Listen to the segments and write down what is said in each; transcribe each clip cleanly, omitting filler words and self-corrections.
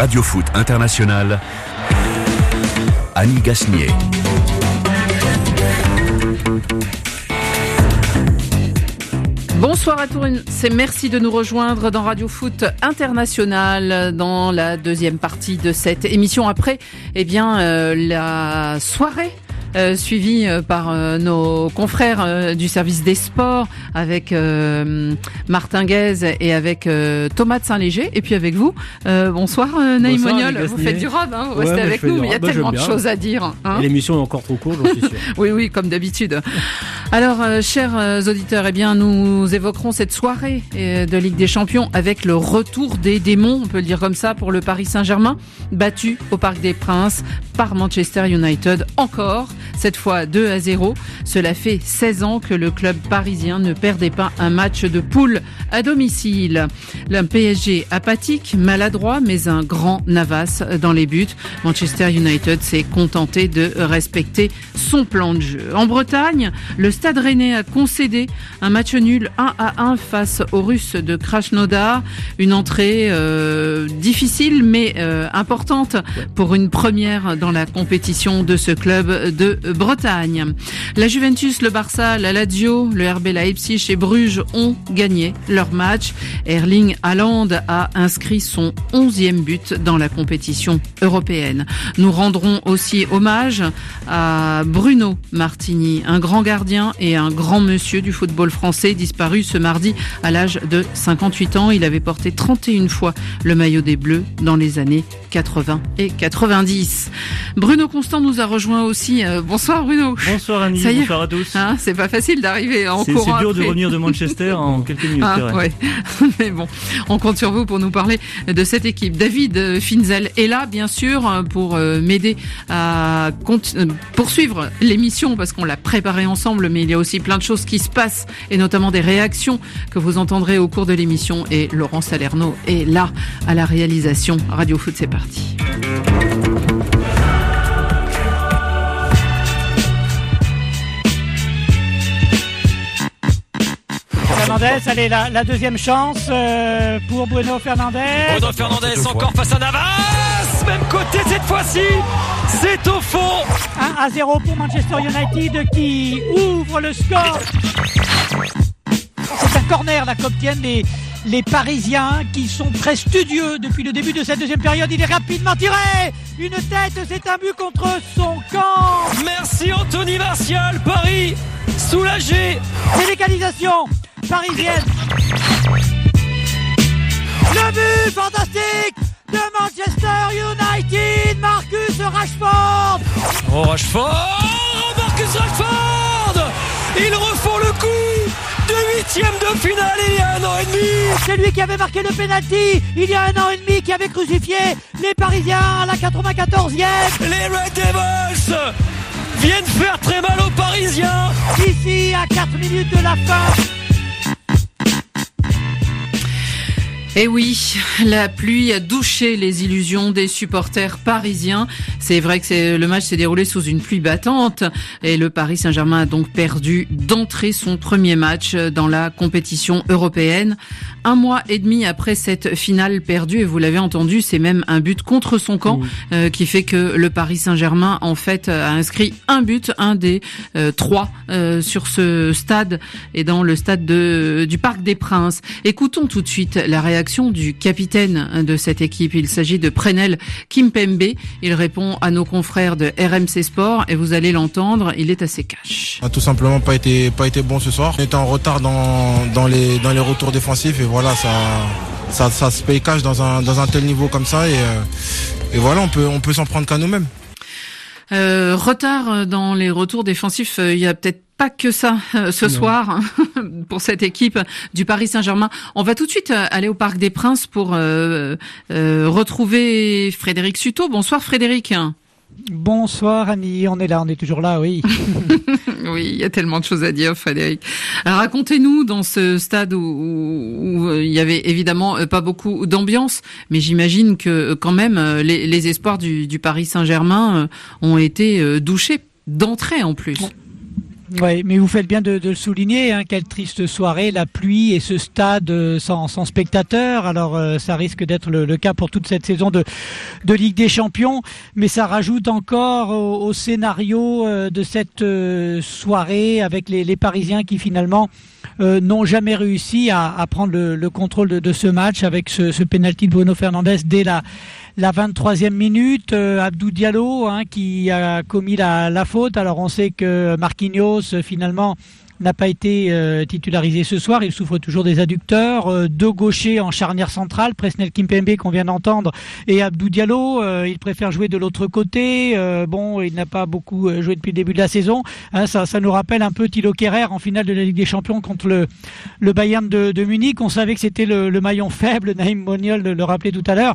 Radio Foot International, Annie Gasnier. Bonsoir à tous, merci de nous rejoindre dans Radio Foot International dans la deuxième partie de cette émission. Après, la soirée suivi par nos confrères du service des sports avec Martin Guez et avec Thomas de Saint-Léger et puis avec vous. Bonsoir Naïm Mognol, vous faites du rap, vous restez avec nous, mais il y a tellement de choses à dire. Et l'émission est encore trop courte, j'en suis sûr. Oui, comme d'habitude. Alors, chers auditeurs, nous évoquerons cette soirée de Ligue des Champions avec le retour des démons, on peut le dire comme ça, pour le Paris Saint-Germain, battu au Parc des Princes par Manchester United encore. Cette fois 2-0. Cela fait 16 ans que le club parisien ne perdait pas un match de poule à domicile. Un PSG apathique, maladroit, mais un grand Navas dans les buts. Manchester United s'est contenté de respecter son plan de jeu. En Bretagne, le Stade Rennais a concédé un match nul 1-1 face aux Russes de Krasnodar. Une entrée difficile mais importante pour une première dans la compétition de ce club de Bretagne. La Juventus, le Barça, la Lazio, le RB Leipzig et Bruges ont gagné leur match. Erling Haaland a inscrit son 11e but dans la compétition européenne. Nous rendrons aussi hommage à Bruno Martini, un grand gardien et un grand monsieur du football français disparu ce mardi à l'âge de 58 ans. Il avait porté 31 fois le maillot des Bleus dans les années 80 et 90. Bruno Constant nous a rejoint aussi. Bonsoir Bruno. Bonsoir Annie, bonsoir à tous. C'est pas facile d'arriver en courant. C'est dur de revenir de Manchester en quelques minutes. Ouais. Mais bon, on compte sur vous pour nous parler de cette équipe. David Finzel est là, bien sûr, pour m'aider à poursuivre l'émission parce qu'on l'a préparée ensemble, mais il y a aussi plein de choses qui se passent et notamment des réactions que vous entendrez au cours de l'émission. Et Laurent Salerno est là à la réalisation. Radio Foot, c'est parti. Fernandez, allez, la deuxième chance pour Bruno Fernandez. Bruno Fernandez encore face à Navas, même côté cette fois-ci, c'est au fond. 1-0 pour Manchester United qui ouvre le score. C'est un corner là qu'obtiennent les Parisiens qui sont très studieux depuis le début de cette deuxième période. Il est rapidement tiré. Une tête, c'est un but contre son camp. Merci Anthony Martial, Paris soulagé. C'est l'égalisation parisienne. Le but fantastique de Manchester United, Marcus Rashford. Oh Marcus Rashford. Ils refont le coup de 8e de finale il y a 1 an et demi. C'est lui qui avait marqué le penalty il y a 1 an et demi, qui avait crucifié les Parisiens à la 94e. Les Red Devils viennent faire très mal aux Parisiens. Ici à 4 minutes de la fin. Et oui, la pluie a douché les illusions des supporters parisiens. C'est vrai que le match s'est déroulé sous une pluie battante et le Paris Saint-Germain a donc perdu d'entrée son premier match dans la compétition européenne. 1 mois et demi après cette finale perdue, et vous l'avez entendu, c'est même un but contre son camp qui fait que le Paris Saint-Germain en fait a inscrit un but, un des 3 sur ce stade et dans le stade du Parc des Princes. Écoutons tout de suite la réaction du capitaine de cette équipe. Il s'agit de Prenel Kimpembe. Il répond à nos confrères de RMC Sport et vous allez l'entendre, il est assez cash. On a tout simplement pas été bon ce soir. On était en retard dans les retours défensifs et voilà, ça se paye cash dans un tel niveau comme ça et voilà, on peut s'en prendre qu'à nous-mêmes. Retard dans les retours défensifs, il y a peut-être pas que ça soir pour cette équipe du Paris Saint-Germain. On va tout de suite aller au Parc des Princes pour retrouver Frédéric Sutot. Bonsoir Frédéric. Bonsoir Annie, on est toujours là, oui. Oui, il y a tellement de choses à dire Frédéric. Alors, racontez-nous dans ce stade où il y avait évidemment pas beaucoup d'ambiance, mais j'imagine que quand même les espoirs du Paris Saint-Germain ont été douchés d'entrée en plus. Oui, mais vous faites bien de le souligner, quelle triste soirée, la pluie et ce stade sans spectateurs. Alors ça risque d'être le cas pour toute cette saison de Ligue des Champions, mais ça rajoute encore au scénario de cette soirée avec les Parisiens qui finalement n'ont jamais réussi à prendre le contrôle de ce match avec ce penalty de Bruno Fernandes dès la 23e minute. Abdou Diallo qui a commis la faute. Alors on sait que Marquinhos finalement n'a pas été titularisé ce soir, il souffre toujours des adducteurs, deux gauchers en charnière centrale, Presnel Kimpembe qu'on vient d'entendre et Abdou Diallo, il préfère jouer de l'autre côté, il n'a pas beaucoup joué depuis le début de la saison, ça nous rappelle un peu Thilo Kehrer en finale de la Ligue des Champions contre le Bayern de Munich. On savait que c'était le maillon faible, Naïm Moniol le rappelait tout à l'heure.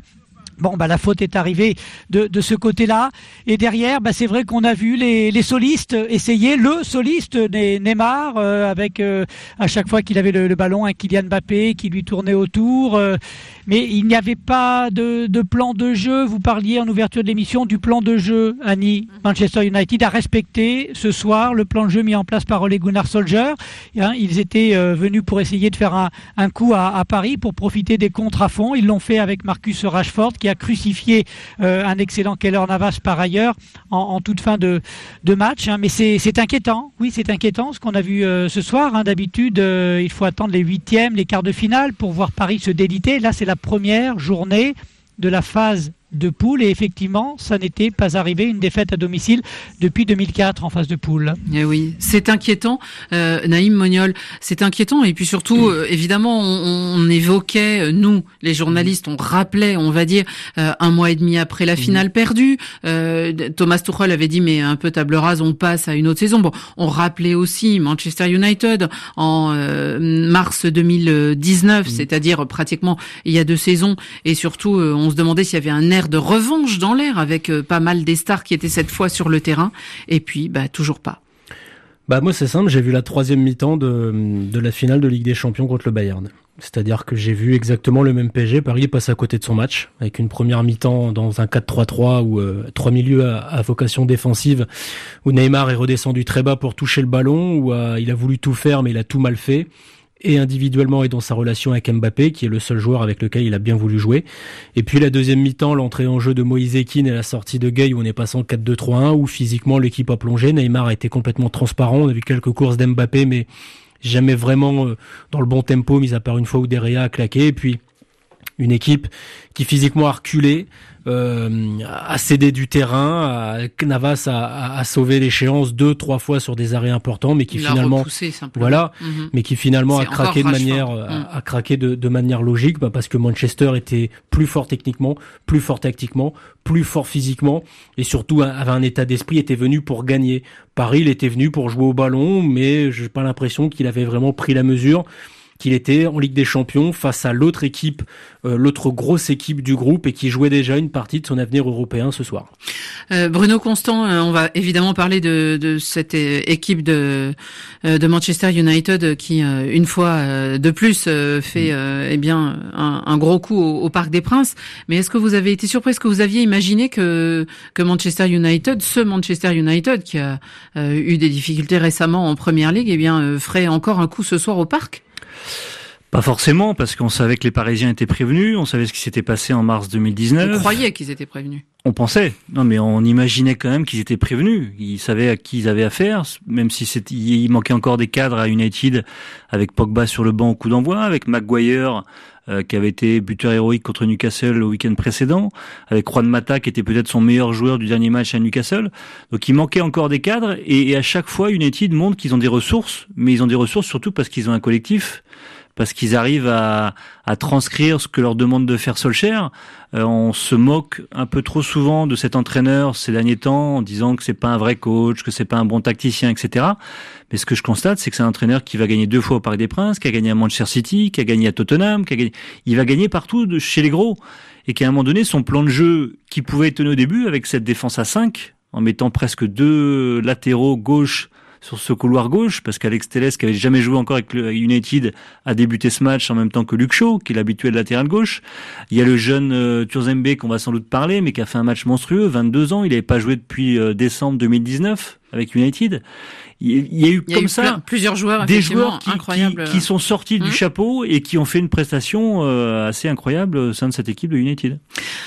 La faute est arrivée de ce côté-là. Et derrière, c'est vrai qu'on a vu les solistes essayer. Le soliste Neymar, avec à chaque fois qu'il avait le ballon, un Kylian Mbappé qui lui tournait autour. Mais il n'y avait pas de plan de jeu. Vous parliez en ouverture de l'émission du plan de jeu, Annie. Manchester United a respecté ce soir le plan de jeu mis en place par Ole Gunnar Solskjaer. Ils étaient venus pour essayer de faire un coup à Paris pour profiter des contres à fond. Ils l'ont fait avec Marcus Rashford qui a crucifié un excellent Keylor Navas par ailleurs en toute fin de match. Mais c'est inquiétant. Oui, c'est inquiétant ce qu'on a vu ce soir. D'habitude, il faut attendre les huitièmes, les quarts de finale pour voir Paris se déliter. Là, c'est la première journée de la phase de poule et effectivement, ça n'était pas arrivé, une défaite à domicile depuis 2004 en phase de poule. Et oui, c'est inquiétant, Naïm Moniol, c'est inquiétant et puis surtout, évidemment, on évoquait, nous, les journalistes, on rappelait, on va dire, un mois et demi après la finale perdue, Thomas Tuchel avait dit, mais un peu table rase, on passe à une autre saison. Bon, on rappelait aussi Manchester United en mars 2019, c'est-à-dire pratiquement il y a 2 saisons et surtout, on se demandait s'il y avait un air de revanche dans l'air avec pas mal des stars qui étaient cette fois sur le terrain et puis toujours pas. Moi c'est simple, j'ai vu la 3e mi-temps de la finale de Ligue des Champions contre le Bayern. C'est-à-dire que j'ai vu exactement le même PSG. Paris passe à côté de son match avec une première mi-temps dans un 4-3-3 où 3 milieux à vocation défensive où Neymar est redescendu très bas pour toucher le ballon, où il a voulu tout faire mais il a tout mal fait. Et individuellement et dans sa relation avec Mbappé, qui est le seul joueur avec lequel il a bien voulu jouer. Et puis la 2e mi-temps, l'entrée en jeu de Moïse Kean et la sortie de Gueye où on est passé en 4-2-3-1, où physiquement l'équipe a plongé. Neymar a été complètement transparent. On a vu quelques courses d'Mbappé, mais jamais vraiment dans le bon tempo, mis à part une fois où Derrea a claqué. Et puis une équipe qui physiquement a reculé, a cédé du terrain, Navas a sauvé l'échéance 2-3 fois sur des arrêts importants, mais qui finalement mais qui finalement a craqué de manière logique, parce que Manchester était plus fort techniquement, plus fort tactiquement, plus fort physiquement et surtout avait un état d'esprit, était venu pour gagner. Paris, il était venu pour jouer au ballon, mais j'ai pas l'impression qu'il avait vraiment pris la mesure qu'il était en Ligue des Champions face à l'autre équipe, l'autre grosse équipe du groupe et qui jouait déjà une partie de son avenir européen ce soir. Bruno Constant, on va évidemment parler de cette équipe de Manchester United qui une fois de plus fait un gros coup au Parc des Princes. Mais est-ce que vous avez été surpris? Est-ce que vous aviez imaginé que Manchester United, ce Manchester United qui a eu des difficultés récemment en Première Ligue, ferait encore un coup ce soir au Parc? Pas forcément, parce qu'on savait que les Parisiens étaient prévenus, on savait ce qui s'était passé en mars 2019. On croyait qu'ils étaient prévenus. On pensait. Non, mais on imaginait quand même qu'ils étaient prévenus. Ils savaient à qui ils avaient affaire, même si il manquait encore des cadres à United, avec Pogba sur le banc au coup d'envoi, avec Maguire, qui avait été buteur héroïque contre Newcastle le week-end précédent, avec Juan Mata, qui était peut-être son meilleur joueur du dernier match à Newcastle. Donc il manquait encore des cadres, et à chaque fois, United montre qu'ils ont des ressources, mais ils ont des ressources surtout parce qu'ils ont un collectif, parce qu'ils arrivent à transcrire ce que leur demande de faire Solskjaer. On se moque un peu trop souvent de cet entraîneur ces derniers temps en disant que c'est pas un vrai coach, que c'est pas un bon tacticien, etc. Mais ce que je constate, c'est que c'est un entraîneur qui va gagner 2 fois au Parc des Princes, qui a gagné à Manchester City, qui a gagné à Tottenham, il va gagner partout chez les gros. Et qu'à un moment donné, son plan de jeu qui pouvait étonner au début avec cette défense à 5, en mettant presque 2 latéraux gauche sur ce couloir gauche, parce qu'Alex Telles, qui avait jamais joué encore avec le United, a débuté ce match en même temps que Luke Shaw, qui est l'habitué de latéral gauche. Il y a le jeune Turzembe qu'on va sans doute parler, mais qui a fait un match monstrueux, 22 ans, il n'avait pas joué depuis décembre 2019, avec United. Il y a eu comme ça plusieurs joueurs, des joueurs qui sont sortis du chapeau et qui ont fait une prestation assez incroyable au sein de cette équipe de United.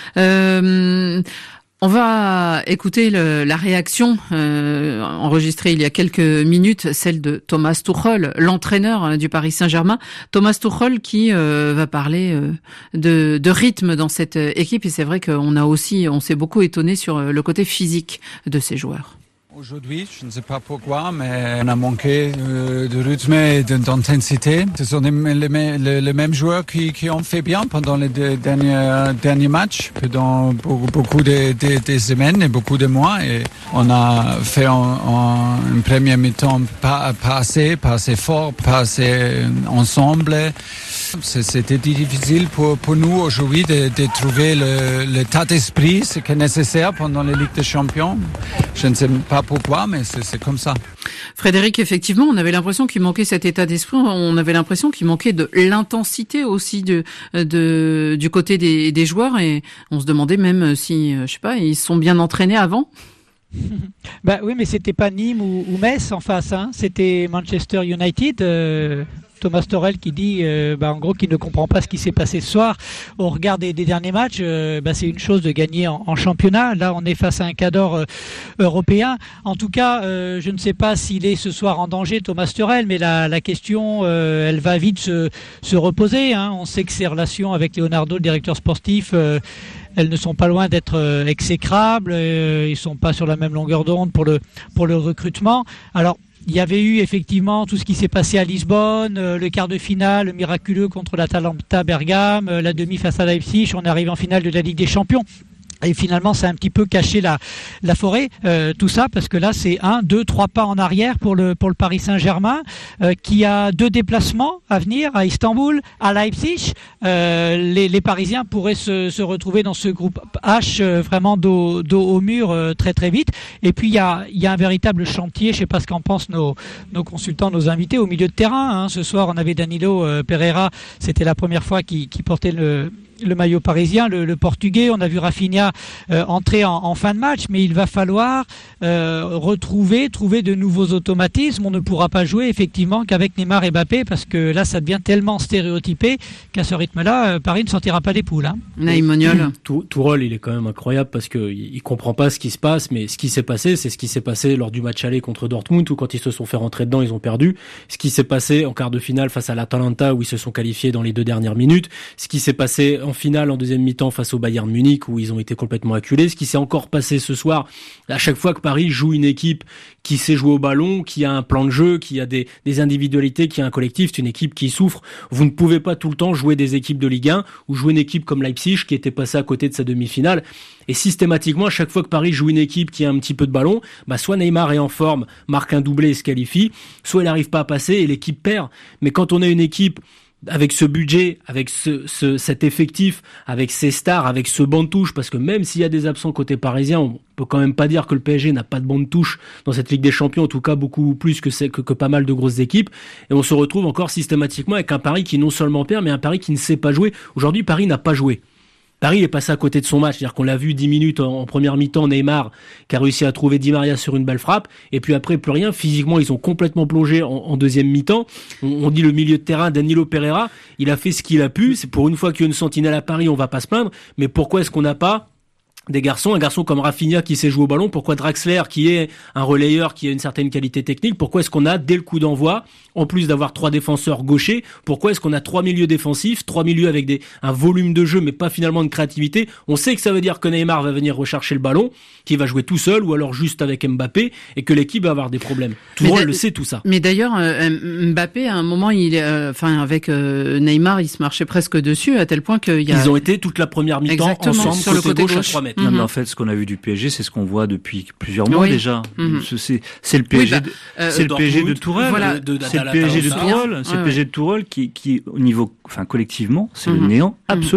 On va écouter la réaction enregistrée il y a quelques minutes, celle de Thomas Tuchel, l'entraîneur du Paris Saint-Germain. Thomas Tuchel qui va parler de rythme dans cette équipe, et c'est vrai on s'est beaucoup étonné sur le côté physique de ces joueurs. Aujourd'hui, je ne sais pas pourquoi, mais on a manqué de rythme et d'intensité. Ce sont les mêmes joueurs qui ont fait bien pendant les derniers matchs, pendant beaucoup de semaines et beaucoup de mois. Et on a fait une première mi-temps pas assez fort, pas assez ensemble. C'était difficile pour nous aujourd'hui de trouver l'état d'esprit, ce qui est nécessaire pendant les Ligues des Champions. Je ne sais pas pourquoi, mais c'est comme ça. Frédéric, effectivement, on avait l'impression qu'il manquait cet état d'esprit. On avait l'impression qu'il manquait de l'intensité aussi du côté des joueurs, et on se demandait même si, je sais pas, ils se sont bien entraînés avant. Bah oui, mais c'était pas Nîmes ou Metz en face, hein. C'était Manchester United. Thomas Tuchel qui dit en gros qu'il ne comprend pas ce qui s'est passé ce soir au regard des derniers matchs. C'est une chose de gagner en championnat. Là, on est face à un cadre européen. En tout cas, je ne sais pas s'il est ce soir en danger, Thomas Tuchel, mais la question, elle va vite se reposer, hein. On sait que ses relations avec Leonardo, le directeur sportif, elles ne sont pas loin d'être exécrables. Ils sont pas sur la même longueur d'onde pour le recrutement. Alors, il y avait eu effectivement tout ce qui s'est passé à Lisbonne, le quart de finale miraculeux contre l'Atalanta Bergame, la demi face à Leipzig, on arrive en finale de la Ligue des Champions. Et finalement, ça a un petit peu caché la forêt, tout ça, parce que là, c'est 1, 2, 3 pas en arrière pour le Paris Saint-Germain, qui a 2 déplacements à venir, à Istanbul, à Leipzig. Les Parisiens pourraient se retrouver dans ce groupe H, vraiment dos au mur, très très vite. Et puis, il y a un véritable chantier, je sais pas ce qu'en pensent nos consultants, nos invités, au milieu de terrain, hein. Ce soir, on avait Danilo Pereira, c'était la première fois qu'il portait le maillot parisien, le portugais. On a vu Rafinha entrer en fin de match, mais il va falloir trouver de nouveaux automatismes. On ne pourra pas jouer effectivement qu'avec Neymar et Mbappé, parce que là ça devient tellement stéréotypé qu'à ce rythme-là, Paris ne sortira pas des poules, hein. Naïm Moniol. Tuchel, il est quand même incroyable parce que il comprend pas ce qui se passe, mais ce qui s'est passé, c'est ce qui s'est passé lors du match aller contre Dortmund, où quand ils se sont fait rentrer dedans, ils ont perdu. Ce qui s'est passé en quart de finale face à l'Atalanta, où ils se sont qualifiés dans les 2 dernières minutes. Ce qui s'est passé en finale, en deuxième mi-temps face au Bayern Munich, où ils ont été complètement acculés. Ce qui s'est encore passé ce soir, à chaque fois que Paris joue une équipe qui sait jouer au ballon, qui a un plan de jeu, qui a des individualités, qui a un collectif, c'est une équipe qui souffre. Vous ne pouvez pas tout le temps jouer des équipes de Ligue 1 ou jouer une équipe comme Leipzig qui était passée à côté de sa demi-finale. Et systématiquement, à chaque fois que Paris joue une équipe qui a un petit peu de ballon, soit Neymar est en forme, marque un doublé et se qualifie, soit il n'arrive pas à passer et l'équipe perd. Mais quand on a une équipe avec ce budget, avec cet effectif, avec ces stars, avec ce banc de touche, parce que même s'il y a des absents côté parisien, on peut quand même pas dire que le PSG n'a pas de banc de touche dans cette Ligue des Champions, en tout cas beaucoup plus que pas mal de grosses équipes, et on se retrouve encore systématiquement avec un Paris qui non seulement perd, mais un Paris qui ne sait pas jouer. Aujourd'hui, Paris n'a pas joué. Paris est passé à côté de son match, c'est-à-dire qu'on l'a vu 10 minutes en première mi-temps, Neymar qui a réussi à trouver Di Maria sur une belle frappe, et puis après plus rien. Physiquement, ils ont complètement plongé en deuxième mi-temps. On dit le milieu de terrain, Danilo Pereira, il a fait ce qu'il a pu. C'est pour une fois qu'il y a une sentinelle à Paris, on va pas se plaindre. Mais pourquoi est-ce qu'on n'a pas un garçon comme Rafinha qui sait jouer au ballon? Pourquoi Draxler, qui est un relayeur, qui a une certaine qualité technique, pourquoi est-ce qu'on a, dès le coup d'envoi, en plus d'avoir 3 défenseurs gauchers, pourquoi est-ce qu'on a 3 milieux défensifs, 3 milieux avec un volume de jeu mais pas finalement de créativité? On sait que ça veut dire que Neymar va venir rechercher le ballon, qu'il va jouer tout seul ou alors juste avec Mbappé, et que l'équipe va avoir des problèmes. Tout le monde le sait, tout ça. Mais d'ailleurs, Mbappé, à un moment, avec Neymar, il se marchait presque dessus, à tel point ils ont été toute la première mi-temps ensemble sur le côté gauche à 3 mètres. Non, mais en fait, ce qu'on a vu du PSG, c'est ce qu'on voit depuis plusieurs mois déjà. C'est le PSG, c'est le PSG de Tourelle. Voilà. C'est le PSG de Tourelle. C'est le PSG de Tourelle qui au niveau, collectivement, c'est le néant absolu.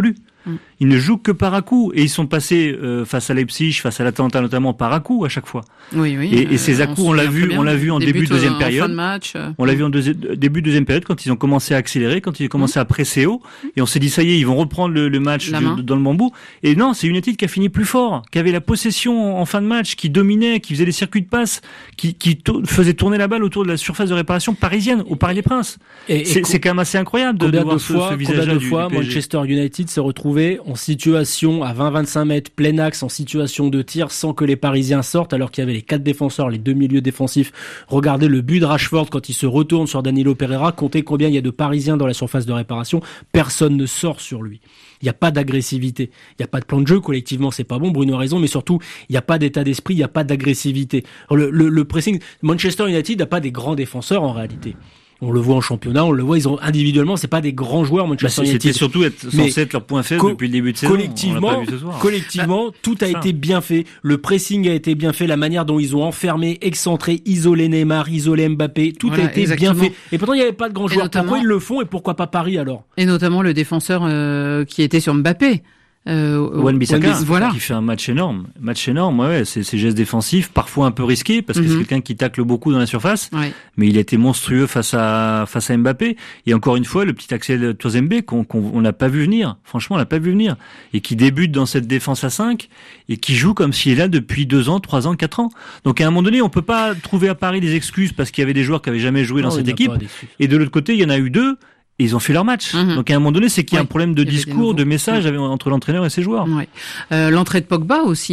Ils ne jouent que par à-coups. Et ils sont passés face à Leipzig, face à l'Atalanta notamment, par à-coups à chaque fois. Oui. Et ces à-coups, on l'a vu en début de deuxième période. En fin de match. On l'a vu en début de deuxième période, quand ils ont commencé à accélérer, quand ils ont commencé à presser haut. Et on s'est dit, ça y est, ils vont reprendre le match dans le bambou. Et non, c'est United qui a fini plus fort, qui avait la possession en fin de match, qui dominait, qui faisait des circuits de passe, qui faisait tourner la balle autour de la surface de réparation parisienne, au Parc des Princes. C'est quand même assez incroyable de voir ce visage-là du PSG. Manchester United s'est retrouvé en situation à 20-25 mètres, plein axe, en situation de tir, sans que les Parisiens sortent, alors qu'il y avait les 4 défenseurs, les 2 milieux défensifs. Regardez le but de Rashford quand il se retourne sur Danilo Pereira, comptez combien il y a de Parisiens dans la surface de réparation, personne ne sort sur lui. Il n'y a pas d'agressivité, il n'y a pas de plan de jeu, collectivement c'est pas bon, Bruno a raison, mais surtout il n'y a pas d'état d'esprit, il n'y a pas d'agressivité. Le pressing, Manchester United n'a pas des grands défenseurs en réalité. On le voit en championnat, on le voit, ils ont individuellement, c'est pas des grands joueurs Manchester United. C'était surtout censé être leur point faible depuis le début de saison. Collectivement, tout a été bien fait. Le pressing a été bien fait, la manière dont ils ont enfermé, excentré, isolé Neymar, isolé Mbappé, tout a été bien fait. Et pourtant, il n'y avait pas de grands joueurs. Pourquoi ils le font et pourquoi pas Paris alors? Et notamment le défenseur qui était sur Mbappé. Wan-Bissaka, qui fait un match énorme, ses gestes défensifs, parfois un peu risqués, parce que c'est quelqu'un qui tacle beaucoup dans la surface, mais il a été monstrueux face à Mbappé, et encore une fois, le petit Axel Tuanzebe qu'on n'a pas vu venir, franchement, on l'a pas vu venir, et qui débute dans cette défense à 5, et qui joue comme s'il est là depuis 2 ans, 3 ans, 4 ans. Donc à un moment donné, on peut pas trouver à Paris des excuses, parce qu'il y avait des joueurs qui avaient jamais joué dans cette équipe, et de l'autre côté, il y en a eu 2, et ils ont fait leur match. Donc à un moment donné, c'est qu'il y a un problème de discours, de message entre l'entraîneur et ses joueurs. L'entrée de Pogba aussi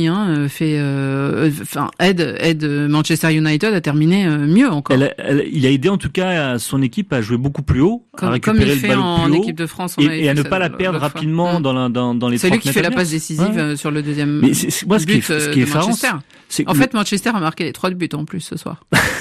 aide Manchester United à terminer mieux encore. Il a aidé en tout cas son équipe à jouer beaucoup plus haut, à récupérer le ballon plus haut, équipe de France, et à ne pas la perdre rapidement dans les 30 mètres. C'est lui qui fait la passe décisive sur le deuxième but ce qui est effarant, en fait, Manchester a marqué les 3 buts en plus ce soir.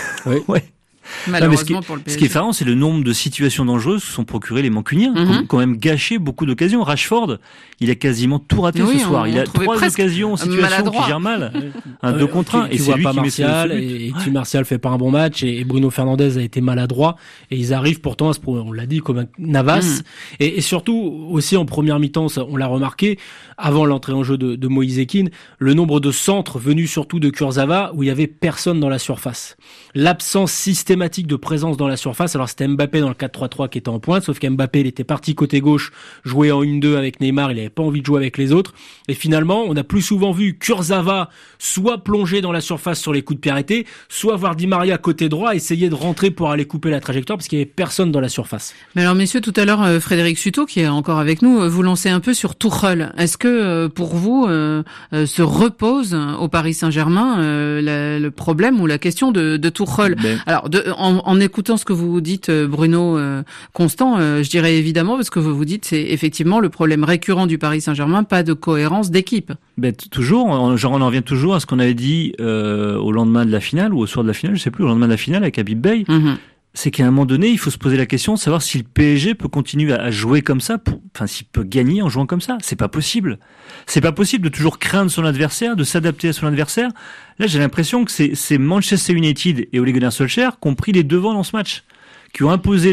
Malheureusement pour le PSG. Ce qui est effarant, c'est le nombre de situations dangereuses que sont procurées les Mancuniens, qui ont quand même gâché beaucoup d'occasions. Rashford, il a quasiment tout raté ce soir. Il a 3 occasions, situations qui gèrent mal. Un 2 contre 1, et c'est lui qui met Martial, et Martial fait pas un bon match, et Bruno Fernandes a été maladroit, et ils arrivent pourtant à on l'a dit, comme un Navas. Et surtout, aussi en première mi-temps, ça, on l'a remarqué, avant l'entrée en jeu de Moïse Kean, le nombre de centres venus surtout de Kurzawa, où il y avait personne dans la surface. L'absence systématique de présence dans la surface. Alors c'était Mbappé dans le 4-3-3 qui était en pointe, sauf qu'Mbappé il était parti côté gauche, jouer en 1-2 avec Neymar, il avait pas envie de jouer avec les autres. Et finalement, on a plus souvent vu Kurzawa soit plonger dans la surface sur les coups de pied arrêtés, soit voir Di Maria côté droit essayer de rentrer pour aller couper la trajectoire parce qu'il y avait personne dans la surface. Mais alors messieurs, tout à l'heure Frédéric Suto qui est encore avec nous, vous lancez un peu sur Tuchel. Est-ce que pour vous se repose au Paris Saint-Germain le problème ou la question de Tuchel? Alors en écoutant ce que vous dites, Bruno Constant, je dirais évidemment, parce que vous dites c'est effectivement le problème récurrent du Paris Saint-Germain, pas de cohérence d'équipe. Toujours, on en revient toujours à ce qu'on avait dit au lendemain de la finale, ou au soir de la finale, je sais plus, au lendemain de la finale avec Habib Beye. C'est qu'à un moment donné, il faut se poser la question de savoir si le PSG peut continuer à jouer comme ça, s'il peut gagner en jouant comme ça. C'est pas possible. C'est pas possible de toujours craindre son adversaire, de s'adapter à son adversaire. Là, j'ai l'impression que c'est Manchester United et Ole Gunnar Solskjaer qui ont pris les devants dans ce match, qui ont imposé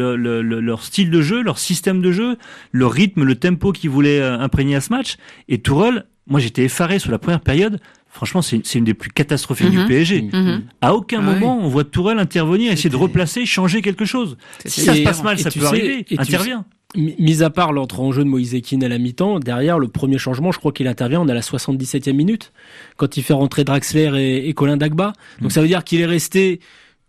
leur style de jeu, leur système de jeu, le rythme, le tempo qu'ils voulaient imprégner à ce match. Et Tuchel, moi j'étais effaré sur la première période. Franchement, c'est une des plus catastrophiques du PSG. À aucun moment, on voit Tuchel intervenir, essayer de replacer, changer quelque chose. Si ça se passe mal, ça peut arriver. Intervient. Mis à part l'entrée en jeu de Moïse Kean à la mi-temps, derrière le premier changement, je crois qu'il intervient, on est à la 77e minute, quand il fait rentrer Draxler et Colin Dagba. Donc ça veut dire qu'il est resté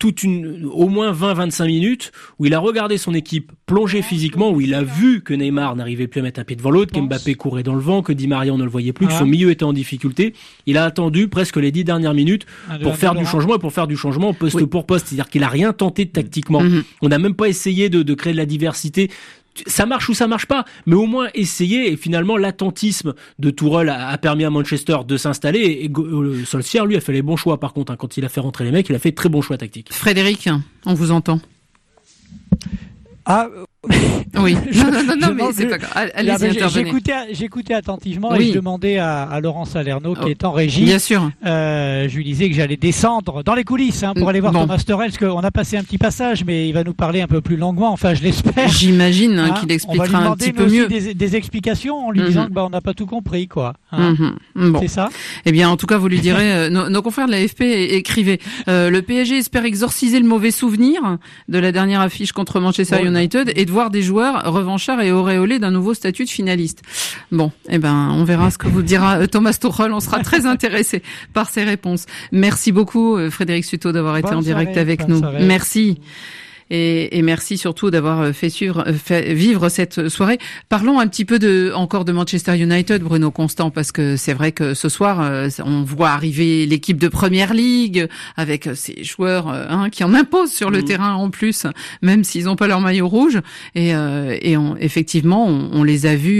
au moins 20-25 minutes où il a regardé son équipe plonger physiquement, où il a vu que Neymar n'arrivait plus à mettre un pied devant l'autre, qu'Mbappé courait dans le vent, que Di Maria on ne le voyait plus, que son milieu était en difficulté. Il a attendu presque les 10 dernières minutes pour faire du changement, et pour faire du changement poste pour poste. C'est-à-dire qu'il a rien tenté tactiquement. On n'a même pas essayé de créer de la diversité. Ça marche ou ça marche pas, mais au moins essayer. Et finalement, l'attentisme de Tuchel a permis à Manchester de s'installer. Et Solskjaer, lui, a fait les bons choix. Par contre, quand il a fait rentrer les mecs, il a fait très bons choix tactiques. Frédéric, on vous entend. Oui. Non, mais c'est pas grave. Allez-y, intervenez. J'écoutais attentivement oui. et je demandais à Laurent Salerno, qui est en régie. Bien sûr. Je lui disais que j'allais descendre dans les coulisses pour aller voir Thomas Storel, parce qu'on a passé un petit passage, mais il va nous parler un peu plus longuement. Enfin, je l'espère. J'imagine qu'il expliquera un petit peu mieux. Des explications en lui disant que on n'a pas tout compris, quoi. Bon. C'est ça. Eh bien, en tout cas, vous lui direz. Nos confrères de l'AFP écrivaient. Le PSG espère exorciser le mauvais souvenir de la dernière affiche contre Manchester United et de voir des joueurs revanchards et auréolés d'un nouveau statut de finaliste. Bon, eh ben, on verra ce que vous dira Thomas Tuchel. On sera très intéressé par ces réponses. Merci beaucoup, Frédéric Suto, d'avoir été en direct avec nous. Merci. Et merci surtout d'avoir fait vivre cette soirée. Parlons un petit peu encore de Manchester United, Bruno Constant, parce que c'est vrai que ce soir, on voit arriver l'équipe de Première Ligue avec ces joueurs qui en imposent sur le terrain en plus, même s'ils n'ont pas leur maillot rouge. Effectivement, on les a vus,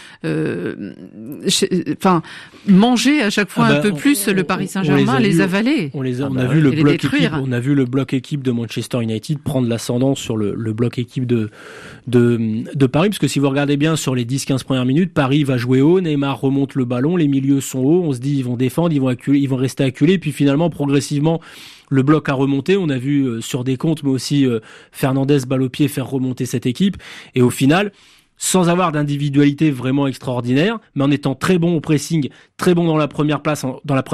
manger à chaque fois un peu plus le Paris Saint-Germain, les avaler. On a vu le bloc équipe de Manchester United prendre l'ascendant sur le bloc équipe de Paris, parce que si vous regardez bien sur les 10-15 premières minutes, Paris va jouer haut, Neymar remonte le ballon, les milieux sont hauts, on se dit ils vont défendre, ils vont rester acculés, puis finalement progressivement le bloc a remonté, on a vu sur des comptes, mais aussi Fernandez balle au pied faire remonter cette équipe, et au final, sans avoir d'individualité vraiment extraordinaire, mais en étant très bon au pressing, très bon dans la première passe,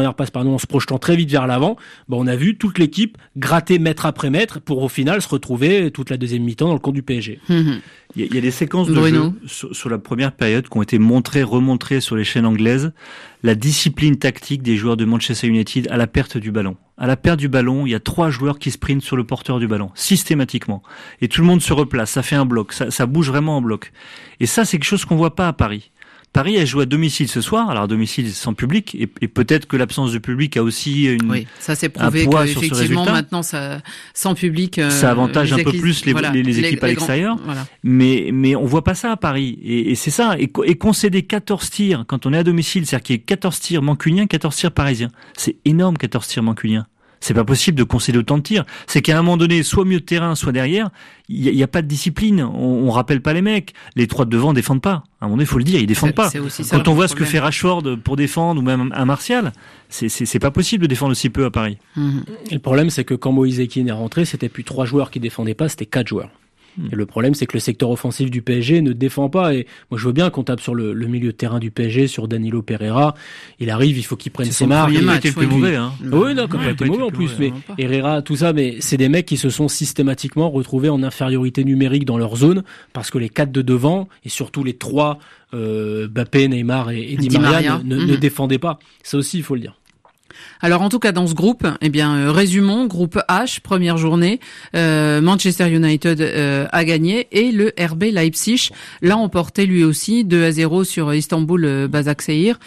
en se projetant très vite vers l'avant, on a vu toute l'équipe gratter mètre après mètre pour au final se retrouver toute la deuxième mi-temps dans le camp du PSG. Il y a des séquences de jeu sur la première période qui ont été remontrées sur les chaînes anglaises. La discipline tactique des joueurs de Manchester United à la perte du ballon. À la perte du ballon, il y a 3 joueurs qui sprintent sur le porteur du ballon, systématiquement. Et tout le monde se replace, ça fait un bloc, ça bouge vraiment en bloc. Et ça, c'est quelque chose qu'on voit pas à Paris. Paris, elle joue à domicile ce soir, alors à domicile sans public, et peut-être que l'absence de public a aussi ça s'est prouvé qu'effectivement maintenant ça, sans public, ça avantage un peu plus les équipes à l'extérieur. Voilà. Mais on voit pas ça à Paris, et c'est ça. Et concéder 14 tirs quand on est à domicile, c'est-à-dire qu'il y ait 14 tirs mancuniens, 14 tirs parisiens. C'est énorme, 14 tirs mancuniens. C'est pas possible de concéder autant de tirs. C'est qu'à un moment donné, soit milieu de terrain, soit derrière, il y a pas de discipline. On rappelle pas les mecs. Les 3 de devant défendent pas. À un moment donné, il faut le dire, ils défendent pas. Quand on voit ce que fait Rashford pour défendre, ou même un Martial, c'est pas possible de défendre aussi peu à Paris. Et le problème, c'est que quand Moïse Kean est rentré, c'était plus 3 joueurs qui défendaient pas, c'était 4 joueurs. Et le problème, c'est que le secteur offensif du PSG ne défend pas. Et moi, je veux bien qu'on tape sur le milieu de terrain du PSG, sur Danilo Pereira. Il arrive, il faut qu'il prenne ses marques. Il a été le plus mauvais, Oui, non, il a été mauvais en plus. Mais Herrera, tout ça, mais c'est des mecs qui se sont systématiquement retrouvés en infériorité numérique dans leur zone, parce que les 4 de devant, et surtout les 3, Mbappé, Neymar et Di Maria, ne défendaient pas. Ça aussi, il faut le dire. Alors en tout cas dans ce groupe, résumons, groupe H, première journée, Manchester United a gagné et le RB Leipzig l'a emporté lui aussi 2-0 sur Istanbul Başakşehir.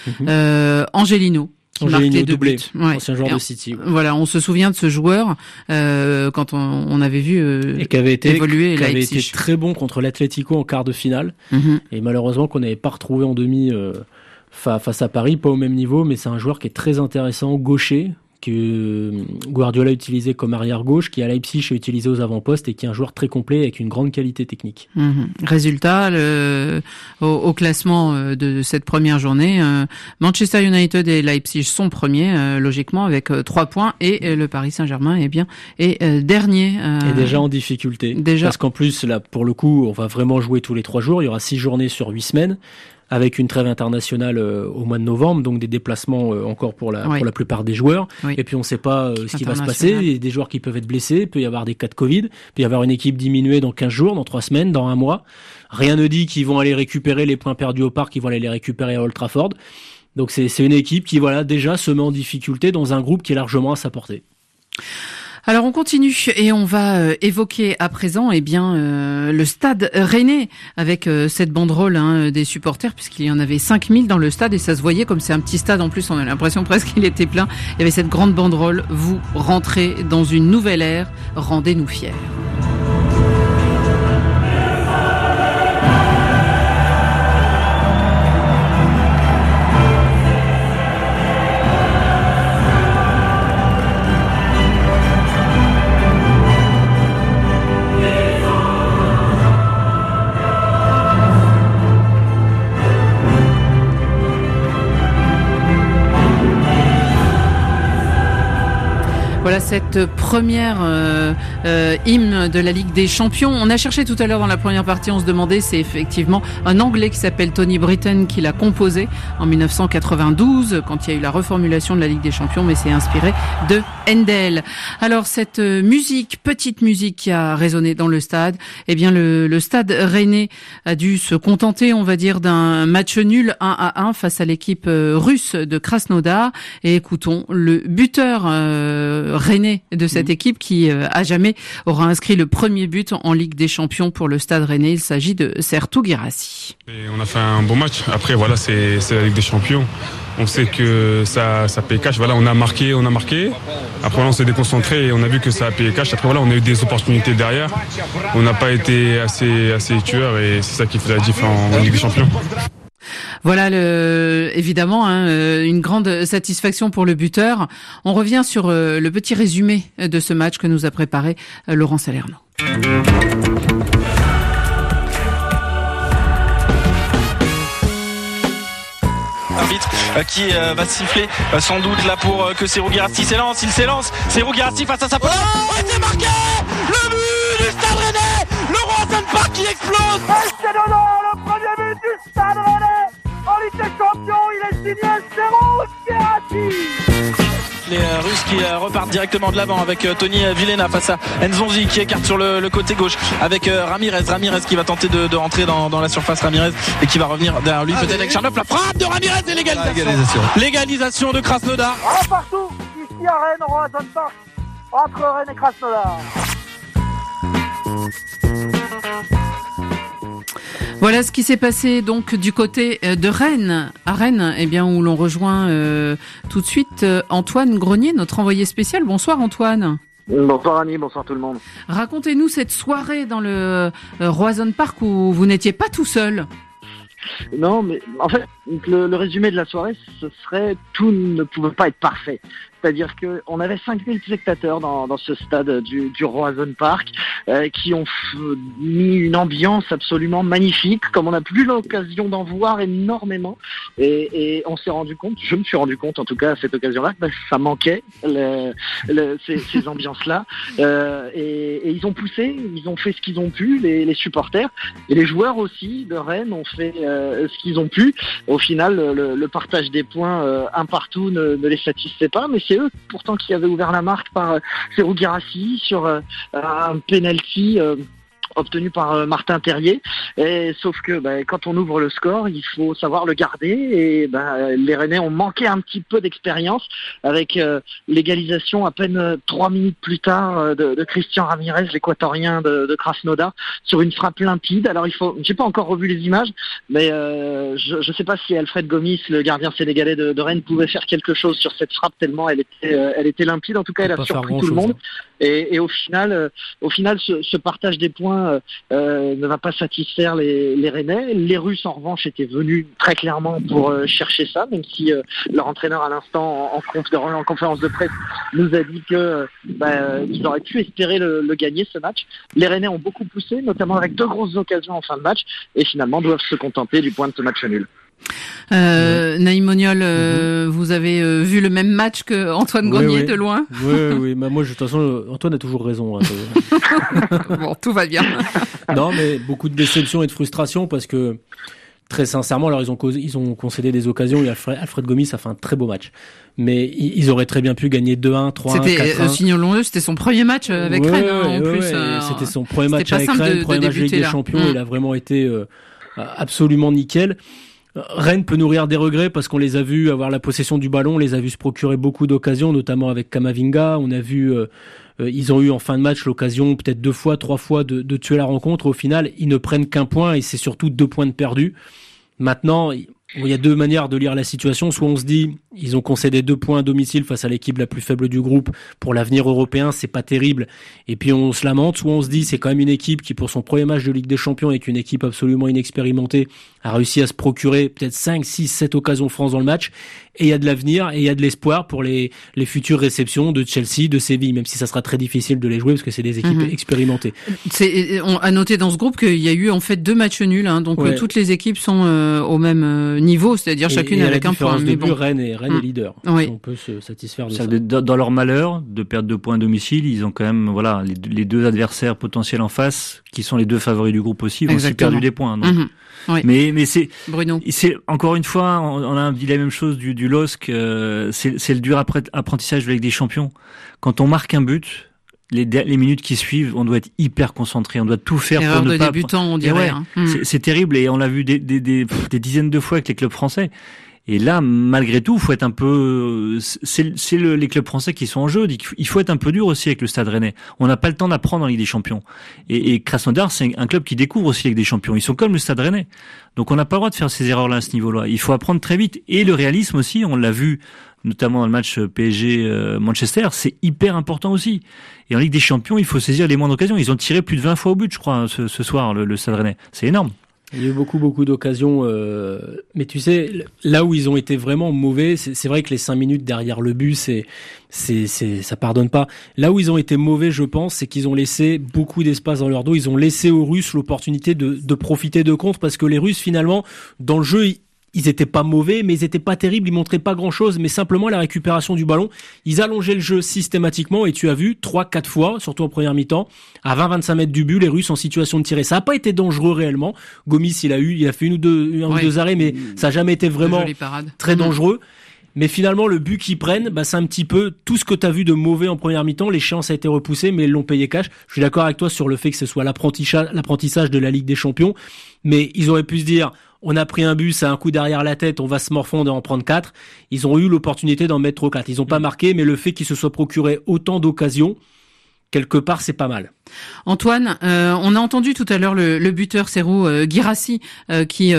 Angelino qui marquait 2 buts. Ancien joueur de City. Voilà, on se souvient de ce joueur quand on avait vu et qui avait été évoluer qui avait Leipzig. été très bon contre l'Atlético en quart de finale et malheureusement qu'on n'avait pas retrouvé en demi face à Paris, pas au même niveau, mais c'est un joueur qui est très intéressant, gaucher, que Guardiola utilisait comme arrière-gauche, qui à Leipzig est utilisé aux avant-postes et qui est un joueur très complet avec une grande qualité technique. Résultat, au classement de cette première journée, Manchester United et Leipzig sont premiers, logiquement, avec 3 points, et le Paris Saint-Germain est dernier. Et déjà en difficulté. Parce qu'en plus, là, pour le coup, on va vraiment jouer tous les 3 jours, il y aura 6 journées sur 8 semaines. Avec une trêve internationale au mois de novembre, donc des déplacements encore pour la plupart des joueurs. Et puis on ne sait pas ce qui va se passer. Il y a des joueurs qui peuvent être blessés, il peut y avoir des cas de Covid, il peut y avoir une équipe diminuée dans 15 jours, dans 3 semaines, dans 1 mois. Rien ne dit qu'ils vont aller récupérer les points perdus au parc, qu'ils vont aller les récupérer à Old Trafford. Donc c'est une équipe qui déjà se met en difficulté dans un groupe qui est largement à sa portée. Alors on continue et on va évoquer à présent le stade rennais avec cette banderole des supporters, puisqu'il y en avait 5000 dans le stade et ça se voyait, comme c'est un petit stade en plus, on a l'impression presque qu'il était plein. Il y avait cette grande banderole: vous rentrez dans une nouvelle ère, rendez-nous fiers. Voilà cette première hymne de la Ligue des Champions. On a cherché tout à l'heure dans la première partie, on se demandait, c'est effectivement un Anglais qui s'appelle Tony Britton qui l'a composé en 1992 quand il y a eu la reformulation de la Ligue des Champions, mais c'est inspiré de Handel. Alors cette musique, petite musique qui a résonné dans le stade, eh bien le stade rennais a dû se contenter, on va dire, d'un match nul 1-1 face à l'équipe russe de Krasnodar. Et écoutons le buteur rennais de cette équipe qui à jamais aura inscrit le premier but en Ligue des Champions pour le Stade Rennais. Il s'agit de Sertou Guirassy. On a fait un bon match. Après voilà, c'est la Ligue des Champions. On sait que ça paye cash. Voilà, on a marqué. Après voilà, on s'est déconcentré et on a vu que ça a payé cash. Après voilà, on a eu des opportunités derrière. On n'a pas été assez tueurs et c'est ça qui fait la diff en Ligue des Champions. Voilà évidemment une grande satisfaction pour le buteur. On revient sur le petit résumé de ce match que nous a préparé Laurent Salerno. Arbitre qui va siffler sans doute là pour que Sertou Guirassy s'élance. Il s'élance. Sertou Guirassy face à sa pote. Oh, et c'est marqué. Le but du Stade Rennais. Le Roazhon Park qui explose. Et c'est le premier but du Stade Rennais. En Ligue des Champions, il est signé Sertou Guirassy. Les Russes qui repartent directement de l'avant avec Tony Vilhena face à Nzonzi qui écarte sur le côté gauche avec Ramirez qui va tenter de rentrer dans la surface. Ramirez et qui va revenir derrière lui peut-être avec Charnov. La frappe de Ramirez et l'égalisation de Krasnodar. Un partout ici à Rennes, au Roazhon Park, entre Rennes et Krasnodar. Voilà ce qui s'est passé donc du côté de Rennes, à Rennes, eh bien où l'on rejoint tout de suite Antoine Grenier, notre envoyé spécial. Bonsoir Antoine. Bonsoir Annie, bonsoir tout le monde. Racontez-nous cette soirée dans le Roazhon Park où vous n'étiez pas tout seul. Non, mais en fait, le résumé de la soirée, ce serait tout ne pouvait pas être parfait. C'est-à-dire que on avait 5000 spectateurs dans ce stade du Roazhon Park qui ont mis une ambiance absolument magnifique, comme on n'a plus l'occasion d'en voir énormément. Et on s'est rendu compte, je me suis rendu compte en tout cas à cette occasion-là, que ça manquait ces ambiances-là. Et ils ont poussé, ils ont fait ce qu'ils ont pu, les supporters et les joueurs aussi de Rennes ont fait ce qu'ils ont pu. Au final, le partage des points un partout ne les satisfait pas, mais c'est eux pourtant qui avaient ouvert la marque par Sertou Guirassy sur un penalty obtenu par Martin Terrier. Et sauf que quand on ouvre le score, il faut savoir le garder. Et les Rennais ont manqué un petit peu d'expérience avec l'égalisation à peine 3 minutes plus tard de Christian Ramirez, l'équatorien de Krasnodar, sur une frappe limpide. Alors j'ai pas encore revu les images, mais je sais pas si Alfred Gomis, le gardien sénégalais de Rennes, pouvait faire quelque chose sur cette frappe tellement elle était limpide. En tout cas, elle a surpris tout le monde. Et au final, ce partage des points ne va pas satisfaire les Rennais. Les Russes, en revanche, étaient venus très clairement pour chercher ça, même si leur entraîneur, à l'instant, en conférence de presse, nous a dit que ils auraient pu espérer le gagner, ce match. Les Rennais ont beaucoup poussé, notamment avec 2 grosses occasions en fin de match, et finalement doivent se contenter du point de ce match nul. Naïm Moniol, vous avez vu le même match que Antoine Grenier de loin? Oui. Moi, de toute façon, Antoine a toujours raison. Bon, tout va bien. Non, mais beaucoup de déception et de frustration parce que très sincèrement, alors ils ont concédé des occasions. Et Alfred Gomis a fait un très beau match, mais ils auraient très bien pu gagner 2-1, 3-1, 4-1. Signalons-le, c'était son premier match avec Rennes en plus. C'était son premier match avec Rennes, premier match de Ligue des Champions. Il a vraiment été absolument nickel. Rennes peut nourrir des regrets parce qu'on les a vus avoir la possession du ballon, on les a vus se procurer beaucoup d'occasions, notamment avec Kamavinga. On a vu, ils ont eu en fin de match l'occasion peut-être 2 fois, 3 fois de tuer la rencontre. Au final, ils ne prennent qu'un point et c'est surtout 2 points de perdus. Maintenant, il y a 2 manières de lire la situation. Soit on se dit, ils ont concédé 2 points à domicile face à l'équipe la plus faible du groupe. Pour l'avenir européen, c'est pas terrible. Et puis on se lamente. Soit on se dit, c'est quand même une équipe qui, pour son premier match de Ligue des Champions, avec une équipe absolument inexpérimentée, a réussi à se procurer peut-être 5, 6, 7 occasions franches dans le match. Et il y a de l'avenir et il y a de l'espoir pour les futures réceptions de Chelsea, de Séville, même si ça sera très difficile de les jouer parce que c'est des équipes expérimentées. On a noté dans ce groupe qu'il y a eu en fait 2 matchs nuls, donc toutes les équipes sont au même niveau, c'est-à-dire chacune avec un point. Mais bon, Rennes est leader. Oui. On peut se satisfaire de ça. Dans leur malheur de perdre 2 points à domicile, ils ont quand même les deux adversaires potentiels en face, qui sont les 2 favoris du groupe aussi, ont aussi perdu des points. Donc. Oui. Mais c'est Bruno. C'est encore une fois, on a dit la même chose du LOSC. C'est le dur apprentissage de la Ligue des Champions. Quand on marque un but, les minutes qui suivent, on doit être hyper concentré, on doit tout faire Erreur pour ne de pas. débutant, on dirait. C'est terrible et on l'a vu des dizaines de fois avec les clubs français. Et là, malgré tout, faut être un peu. C'est les clubs français qui sont en jeu. Il faut être un peu dur aussi avec le Stade Rennais. On n'a pas le temps d'apprendre en Ligue des Champions. Et Krasnodar, c'est un club qui découvre aussi la Ligue des Champions. Ils sont comme le Stade Rennais. Donc on n'a pas le droit de faire ces erreurs-là à ce niveau-là. Il faut apprendre très vite. Et le réalisme aussi, on l'a vu notamment dans le match PSG Manchester, c'est hyper important aussi. Et en Ligue des Champions, il faut saisir les moindres occasions. Ils ont tiré plus de 20 fois au but, je crois, ce soir, le Stade Rennais. C'est énorme. Il y a eu beaucoup d'occasions, mais tu sais, là où ils ont été vraiment mauvais, c'est vrai que les 5 minutes derrière le but, ça pardonne pas. Là où ils ont été mauvais, je pense, c'est qu'ils ont laissé beaucoup d'espace dans leur dos. Ils ont laissé aux Russes l'opportunité de profiter de contre, parce que les Russes, finalement, dans le jeu, ils étaient pas mauvais, mais ils étaient pas terribles, ils montraient pas grand chose, mais simplement la récupération du ballon. Ils allongeaient le jeu systématiquement, et tu as vu 3-4 fois, surtout en première mi-temps, à 20-25 mètres du but, les Russes en situation de tirer. Ça a pas été dangereux réellement. Gomis, il a fait un ou deux arrêts, mais ça a jamais été vraiment très dangereux. Mais finalement, le but qu'ils prennent, c'est un petit peu tout ce que tu as vu de mauvais en première mi-temps. L'échéance a été repoussée, mais ils l'ont payé cash. Je suis d'accord avec toi sur le fait que ce soit l'apprentissage de la Ligue des Champions. Mais ils auraient pu se dire, on a pris un but, c'est un coup derrière la tête, on va se morfondre et en prendre 4. Ils ont eu l'opportunité d'en mettre 4. Ils ont pas marqué, mais le fait qu'ils se soient procuré autant d'occasions, quelque part, c'est pas mal. Antoine, on a entendu tout à l'heure le buteur Serhou Guirassy qui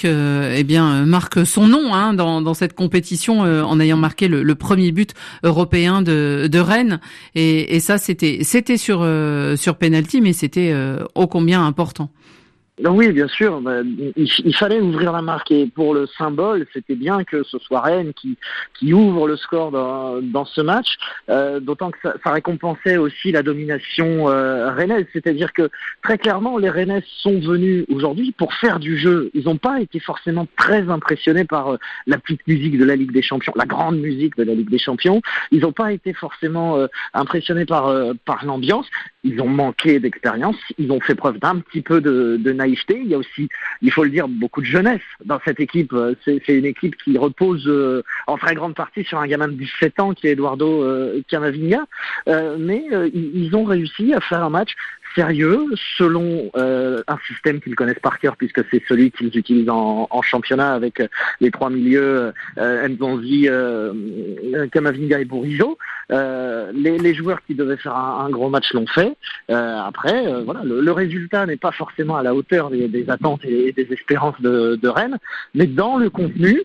marque son nom dans cette compétition en ayant marqué le premier but européen de Rennes et ça c'était sur penalty, mais c'était ô combien important. Oui, bien sûr. Il fallait ouvrir la marque et pour le symbole, c'était bien que ce soit Rennes qui ouvre le score dans ce match. D'autant que ça récompensait aussi la domination rennaise. C'est-à-dire que très clairement, les Rennais sont venus aujourd'hui pour faire du jeu. Ils n'ont pas été forcément très impressionnés par la petite musique de la Ligue des Champions, la grande musique de la Ligue des Champions. Ils n'ont pas été forcément impressionnés par l'ambiance. Ils ont manqué d'expérience. Ils ont fait preuve d'un petit peu de naïveté. Il y a aussi, il faut le dire, beaucoup de jeunesse dans cette équipe. C'est une équipe qui repose en très grande partie sur un gamin de 17 ans qui est Eduardo Camavinga. Mais ils ont réussi à faire un match sérieux, selon un système qu'ils connaissent par cœur, puisque c'est celui qu'ils utilisent en championnat avec les 3 milieux, Nzonzi, Camavinga et Bourigeaud. Les joueurs qui devaient faire un gros match l'ont fait. Après, le résultat n'est pas forcément à la hauteur des attentes et des espérances de Rennes, mais dans le contenu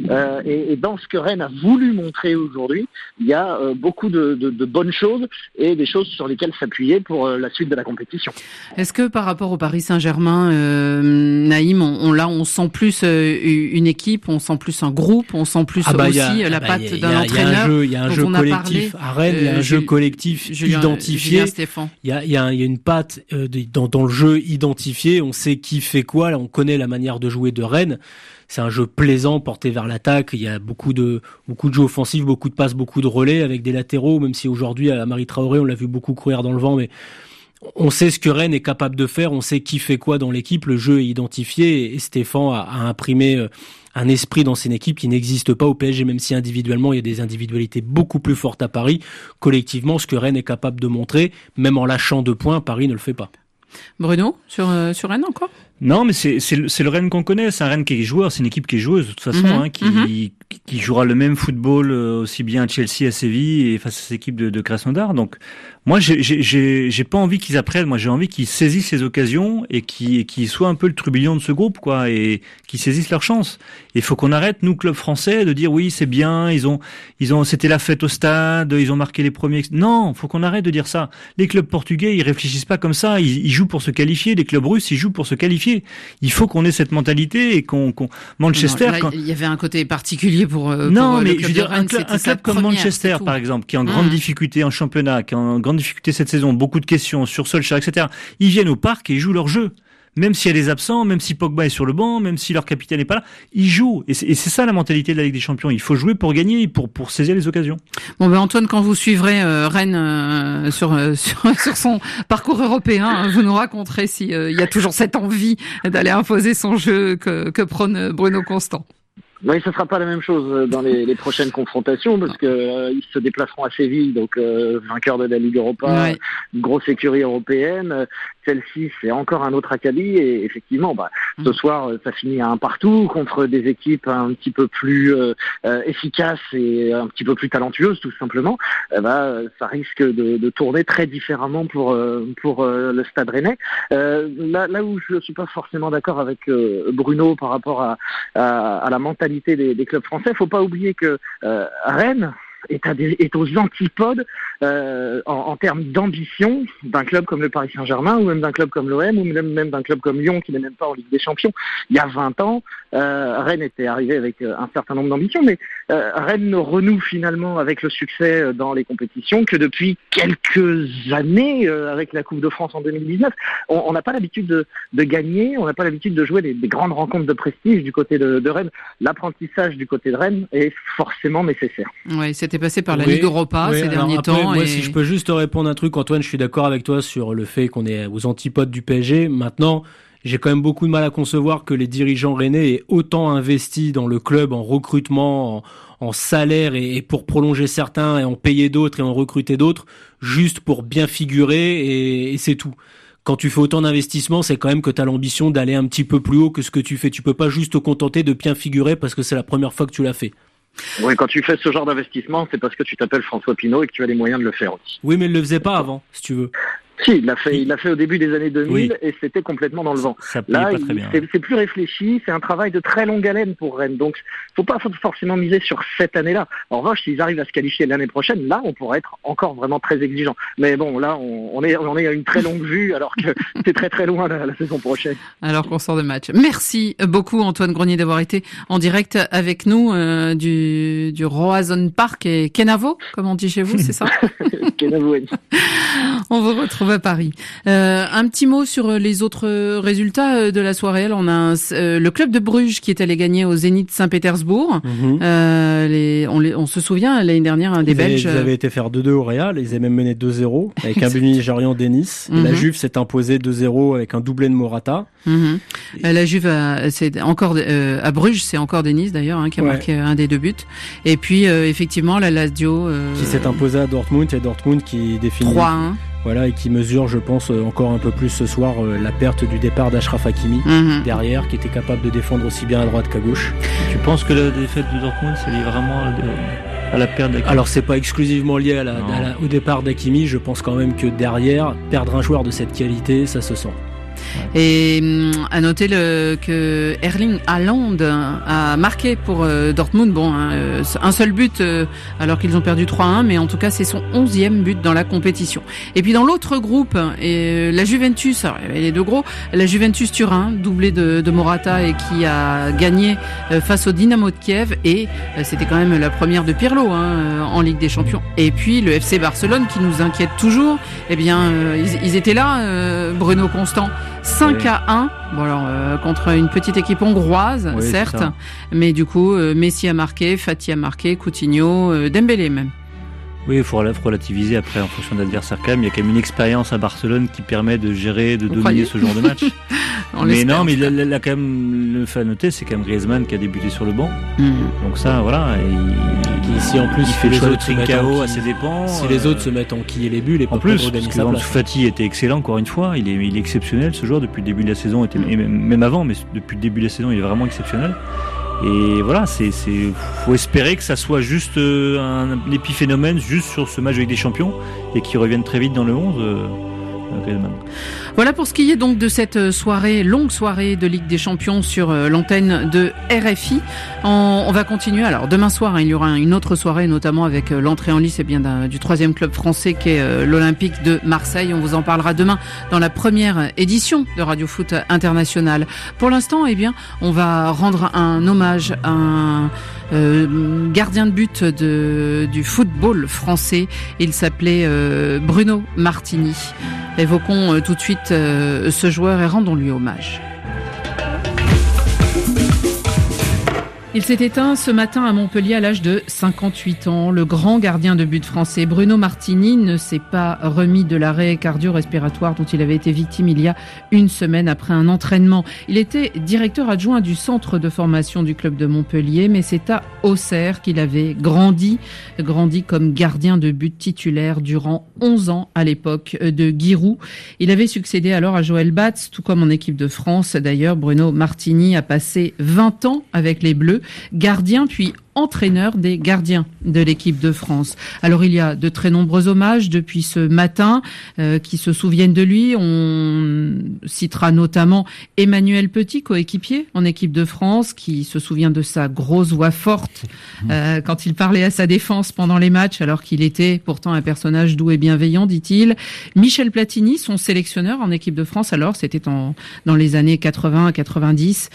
et dans ce que Rennes a voulu montrer aujourd'hui, il y a beaucoup de bonnes choses et des choses sur lesquelles s'appuyer pour la suite de la compétition. Est-ce que par rapport au Paris Saint-Germain, Naïm, on sent plus une équipe, on sent plus un groupe, on sent plus aussi la patte d'un entraîneur. Il y a un jeu collectif à Rennes, il y a un jeu collectif identifié. Il y a une patte dans le jeu identifié. On sait qui fait quoi. Là, on connaît la manière de jouer de Rennes. C'est un jeu plaisant, porté vers l'attaque. Il y a beaucoup de jeux offensifs, beaucoup de passes, beaucoup de relais avec des latéraux. Même si aujourd'hui, à Amari Traoré, on l'a vu beaucoup courir dans le vent, mais on sait ce que Rennes est capable de faire, on sait qui fait quoi dans l'équipe, le jeu est identifié et Stéphane a imprimé un esprit dans cette équipe qui n'existe pas au PSG, même si individuellement il y a des individualités beaucoup plus fortes à Paris. Collectivement, ce que Rennes est capable de montrer, même en lâchant 2 points, Paris ne le fait pas. Bruno, sur Rennes encore ? Non, mais c'est le Rennes qu'on connaît, c'est un Rennes qui est joueur, c'est une équipe qui est joueuse de toute façon, qui jouera le même football aussi bien à Chelsea, à Séville et face à cette équipe de Krasnodar. Donc moi j'ai pas envie qu'ils apprennent, moi j'ai envie qu'ils saisissent les occasions et qu'ils soient un peu le trublion de ce groupe quoi, et qu'ils saisissent leur chance. Il faut qu'on arrête nous club français de dire oui c'est bien, ils ont c'était la fête au stade, ils ont marqué les premiers. Non, faut qu'on arrête de dire ça. Les clubs portugais ils réfléchissent pas comme ça, ils jouent pour se qualifier. Les clubs russes ils jouent pour se qualifier. Il faut qu'on ait cette mentalité et qu'on Manchester. Il y avait un côté particulier pour mais je veux dire un club comme Manchester par exemple, qui est en grande difficulté en championnat, qui est en grande difficulté cette saison, beaucoup de questions sur Solskjaer, etc. Ils viennent au parc et ils jouent leur jeu. même s'il y a des absents, même si Pogba est sur le banc, même si leur capitaine n'est pas là, ils jouent. Et c'est ça la mentalité de la Ligue des Champions. Il faut jouer pour gagner, pour saisir les occasions. Bon, Antoine, quand vous suivrez Rennes sur son parcours européen, vous nous raconterez si il y a toujours cette envie d'aller imposer son jeu que prône Bruno Constant. Oui, ce sera pas la même chose dans les prochaines confrontations parce que ils se déplaceront à Séville, donc vainqueur de la Ligue Europa, une grosse écurie européenne. Celle-ci, c'est encore un autre acabit et effectivement, ce soir, ça finit à 1-1 contre des équipes un petit peu plus efficaces et un petit peu plus talentueuses, tout simplement. Ça risque de tourner très différemment pour le Stade Rennais. Là où je suis pas forcément d'accord avec Bruno par rapport à la mentalité des clubs français, faut pas oublier que Rennes est aux antipodes en termes d'ambition d'un club comme le Paris Saint-Germain ou même d'un club comme l'OM ou même d'un club comme Lyon qui n'est même pas en Ligue des Champions. Il y a 20 ans, Rennes était arrivé avec un certain nombre d'ambitions, mais Rennes ne renoue finalement avec le succès dans les compétitions que depuis quelques années avec la Coupe de France en 2019. On n'a pas l'habitude de gagner, on n'a pas l'habitude de jouer des grandes rencontres de prestige du côté de Rennes. L'apprentissage du côté de Rennes est forcément nécessaire. Oui, c'était passé par la Ligue Europa ces derniers temps. Moi, si je peux juste te répondre un truc, Antoine, je suis d'accord avec toi sur le fait qu'on est aux antipodes du PSG. Maintenant, j'ai quand même beaucoup de mal à concevoir que les dirigeants rennais aient autant investi dans le club en recrutement, en salaire et pour prolonger certains et en payer d'autres et en recruter d'autres, juste pour bien figurer et c'est tout. Quand tu fais autant d'investissements, c'est quand même que tu as l'ambition d'aller un petit peu plus haut que ce que tu fais. Tu peux pas juste te contenter de bien figurer parce que c'est la première fois que tu l'as fait. Oui, quand tu fais ce genre d'investissement, c'est parce que tu t'appelles François Pinault et que tu as les moyens de le faire aussi. Oui, mais il le faisait pas avant, si tu veux. Si, il l'a fait au début des années 2000 et c'était complètement dans le vent. Là, pas très bien. C'est plus réfléchi, c'est un travail de très longue haleine pour Rennes. Donc, faut pas forcément miser sur cette année-là. En revanche, s'ils arrivent à se qualifier l'année prochaine, là, on pourrait être encore vraiment très exigeant. Mais bon, là, on est à une très longue vue alors que c'est très très loin la saison prochaine. Alors qu'on sort de match. Merci beaucoup Antoine Grenier d'avoir été en direct avec nous du Roazhon Park et Kenavo, comme on dit chez vous, c'est ça? Kenavo. On vous retrouve à Paris. Un petit mot sur les autres résultats de la soirée. Alors, on a le club de Bruges qui est allé gagner au Zénith Saint-Pétersbourg. On se souvient l'année dernière des Belges. Ils avaient été faire 2-2 au Real. Ils avaient même mené 2-0 avec un but nigérian Denis. La Juve s'est imposée 2-0 avec un doublé de Morata. La Juve, c'est encore à Bruges, c'est encore Denis d'ailleurs qui a marqué un des 2 buts. Et puis effectivement la Lazio qui s'est imposée à Dortmund et Dortmund qui définit 3-1. Voilà, et qui mesure, je pense, encore un peu plus ce soir la perte du départ d'Achraf Hakimi derrière, qui était capable de défendre aussi bien à droite qu'à gauche. Tu penses que la défaite de Dortmund, c'est lié vraiment à la perte d'Hakimi? Alors, c'est pas exclusivement lié au départ d'Hakimi. Je pense quand même que derrière, perdre un joueur de cette qualité, ça se sent. Et à noter que Erling Haaland a marqué pour Dortmund. Bon, un seul but alors qu'ils ont perdu 3-1, mais en tout cas c'est son 11e but dans la compétition. Et puis dans l'autre groupe, la Juventus, alors il y avait les deux gros, la Juventus Turin, doublé de Morata et qui a gagné face au Dynamo de Kiev et c'était quand même la première de Pirlo en Ligue des Champions. Et puis le FC Barcelone qui nous inquiète toujours. Eh bien, ils étaient là, Bruno Constant. 5-1, bon alors contre une petite équipe hongroise, certes, mais du coup Messi a marqué, Fati a marqué, Coutinho, Dembélé même. Oui, il faut relativiser après en fonction de l'adversaire quand même. Il y a quand même une expérience à Barcelone qui permet de gérer, de dominer ce genre de match. Mais non, mais là quand même, le fait à noter, c'est quand même Griezmann qui a débuté sur le banc. Donc ça, voilà. Si en plus il fait le choix de Trincao à ses dépens. Si les autres se mettent en quille et les buts, les en plus, parce que Fati était excellent encore une fois. Il est exceptionnel ce joueur depuis le début de la saison, et même avant, mais depuis le début de la saison, il est vraiment exceptionnel. Et voilà, faut espérer que ça soit juste un épiphénomène juste sur ce match avec des champions et qu'il revienne très vite dans le 11. Voilà pour ce qui est donc de cette longue soirée de Ligue des Champions sur l'antenne de RFI. On va continuer. Alors demain soir, il y aura une autre soirée, notamment avec l'entrée en lice du 3e club français qui est l'Olympique de Marseille. On vous en parlera demain dans la première édition de Radio Foot International. Pour l'instant, on va rendre un hommage à un gardien de but du football français. Il s'appelait Bruno Martini. Évoquons tout de suite ce joueur et rendons-lui hommage. Il s'est éteint ce matin à Montpellier à l'âge de 58 ans. Le grand gardien de but français Bruno Martini ne s'est pas remis de l'arrêt cardio-respiratoire dont il avait été victime il y a une semaine après un entraînement. Il était directeur adjoint du centre de formation du club de Montpellier, mais c'est à Auxerre qu'il avait grandi comme gardien de but titulaire durant 11 ans à l'époque de Giroud. Il avait succédé alors à Joël Batz, tout comme en équipe de France. D'ailleurs, Bruno Martini a passé 20 ans avec les Bleus, gardien puis entraîneur des gardiens de l'équipe de France. Alors il y a de très nombreux hommages depuis ce matin qui se souviennent de lui. On citera notamment Emmanuel Petit, coéquipier en équipe de France, qui se souvient de sa grosse voix forte quand il parlait à sa défense pendant les matchs, alors qu'il était pourtant un personnage doux et bienveillant, dit-il. Michel Platini, son sélectionneur en équipe de France, alors c'était dans les années 80-90.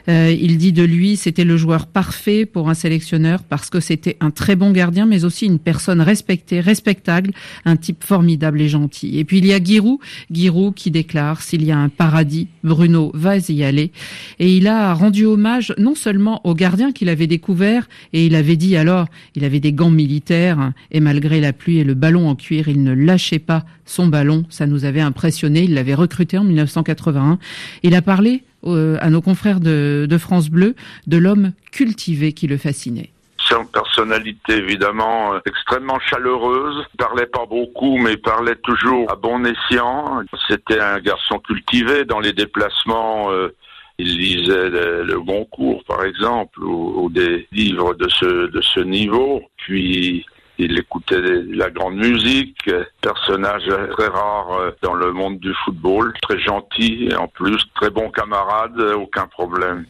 Il dit de lui, c'était le joueur parfait pour un sélectionneur parce que c'était un très bon gardien, mais aussi une personne respectée, respectable, un type formidable et gentil. Et puis il y a Giroud qui déclare: s'il y a un paradis, Bruno va y aller. Et il a rendu hommage non seulement au gardien qu'il avait découvert, et il avait dit alors, il avait des gants militaires, et malgré la pluie et le ballon en cuir, il ne lâchait pas son ballon. Ça nous avait impressionné. Il l'avait recruté en 1981. Il a parlé à nos confrères de France Bleu de l'homme cultivé qui le fascinait. C'est une personnalité évidemment extrêmement chaleureuse. Il parlait pas beaucoup, mais il parlait toujours à bon escient. C'était un garçon cultivé dans les déplacements. Il lisait le Goncourt, par exemple, ou des livres de ce niveau. Puis il écoutait la grande musique, personnage très rare dans le monde du football, très gentil et en plus très bon camarade, aucun problème.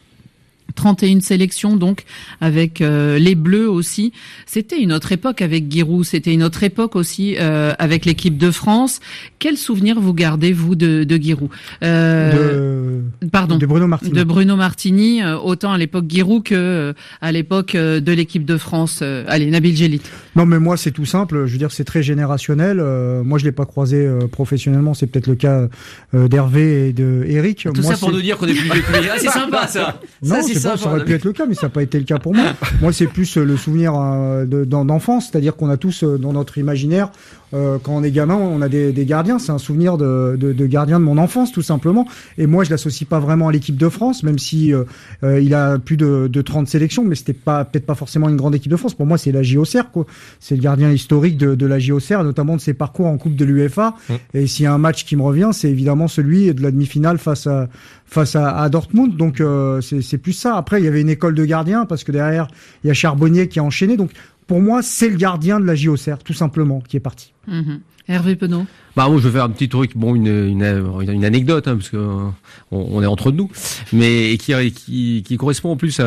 31 sélections donc avec les Bleus aussi. C'était une autre époque avec Giroud, c'était une autre époque aussi avec l'équipe de France. Quel souvenir vous gardez vous de Giroud de Bruno Martini. De Bruno Martini, autant à l'époque Giroud que à l'époque de l'équipe de France. Allez, Nabil Djellit. Non mais moi c'est tout simple, je veux dire c'est très générationnel. Moi je l'ai pas croisé professionnellement, c'est peut-être le cas d'Hervé et de Eric. Tout moi, ça pour nous dire qu'on est plus vieux que lui. Ah, c'est sympa ça. Non, ça aurait pu être le cas, mais ça n'a pas été le cas pour moi. Moi, c'est plus le souvenir d'enfance, c'est-à-dire qu'on a tous dans notre imaginaire, quand on est gamin, on a des gardiens. C'est un souvenir de gardien de mon enfance, tout simplement. Et moi, je l'associe pas vraiment à l'équipe de France, même si il a plus de 30 sélections, mais c'était peut-être pas forcément une grande équipe de France. Pour moi, c'est la JO Auxerre, quoi. C'est le gardien historique de la JO Auxerre, notamment de ses parcours en Coupe de l'UEFA. Et s'il y a un match qui me revient, c'est évidemment celui de la demi-finale face à Dortmund. Donc c'est plus ça. Après, il y avait une école de gardiens parce que derrière, il y a Charbonnier qui a enchaîné. Donc pour moi, c'est le gardien de la JO Auxerre, tout simplement, qui est parti. Hervé Penaud. Moi, je vais faire un petit truc, une anecdote, parce que on est entre nous, mais qui correspond en plus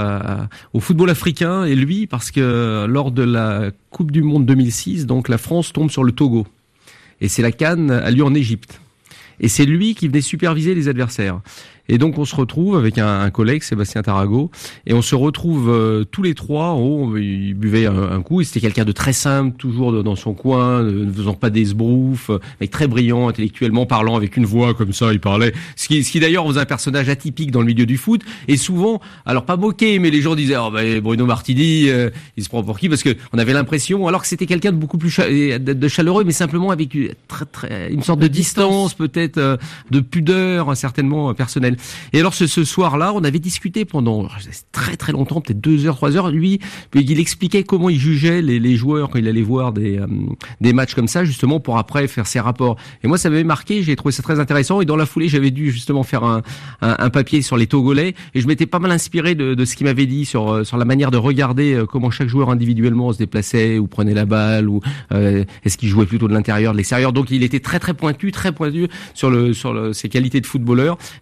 au football africain et lui, parce que lors de la Coupe du Monde 2006, donc la France tombe sur le Togo, et c'est la CAN a lieu en Égypte, et c'est lui qui venait superviser les adversaires. Et donc on se retrouve avec un collègue, Sébastien Tarago, et on se retrouve tous les trois en haut. Il buvait un coup, et c'était quelqu'un de très simple, toujours dans son coin, ne faisant pas des sbroufs, mais très brillant intellectuellement, parlant avec une voix comme ça, il parlait. Ce qui d'ailleurs faisait un personnage atypique dans le milieu du foot, et souvent, alors pas moqué, mais les gens disaient Bruno Martini, il se prend pour qui, parce que on avait l'impression, alors que c'était quelqu'un de beaucoup plus de chaleureux, mais simplement avec une sorte de distance, peut-être de pudeur, certainement personnelle. Et alors ce soir-là, on avait discuté pendant très très longtemps, peut-être 2 heures, 3 heures. Lui, il expliquait comment il jugeait les joueurs quand il allait voir des matchs comme ça, justement pour après faire ses rapports. Et moi, ça m'avait marqué, j'ai trouvé ça très intéressant. Et dans la foulée, j'avais dû justement faire un papier sur les Togolais, et je m'étais pas mal inspiré de ce qu'il m'avait dit sur la manière de regarder comment chaque joueur individuellement se déplaçait ou prenait la balle, ou est-ce qu'il jouait plutôt de l'intérieur, de l'extérieur. Donc il était très très pointu sur ses qualités de footballeur. Alors c'était